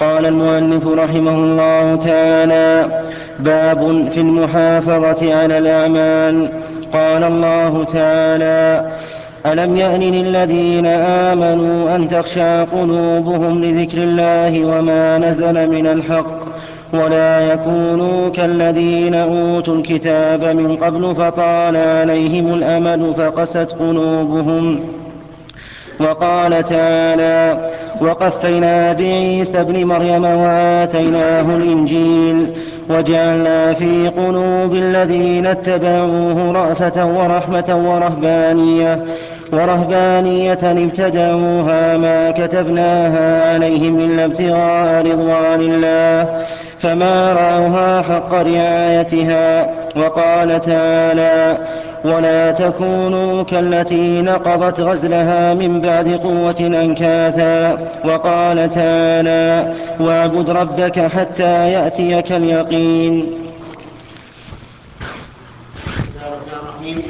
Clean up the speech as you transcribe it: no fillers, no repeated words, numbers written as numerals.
قال المؤلف رحمه الله تعالى: باب في المحافظة على الأعمال. قال الله تعالى: ألم يأن للذين آمنوا أن تخشع قلوبهم لذكر الله وما نزل من الحق ولا يكونوا كالذين أوتوا الكتاب من قبل فطال عليهم الأمد فقست قلوبهم. وقال تعالى: وقفينا بعيسى ابن مريم وآتيناه الإنجيل وجعلنا في قلوب الذين اتبعوه رأفة ورحمة ورهبانية ابتدعوها ما كتبناها عليهم إلا ابتغاء رضوان الله فما رعوها حق رعايتها. وقال تعالى: ولا تكونوا كالتي نقضت غزلها من بعد قوة أنكاثا. وقال تعالى: واعبد ربك حتى يأتيك اليقين. بسم الله الرحمن الرحيم.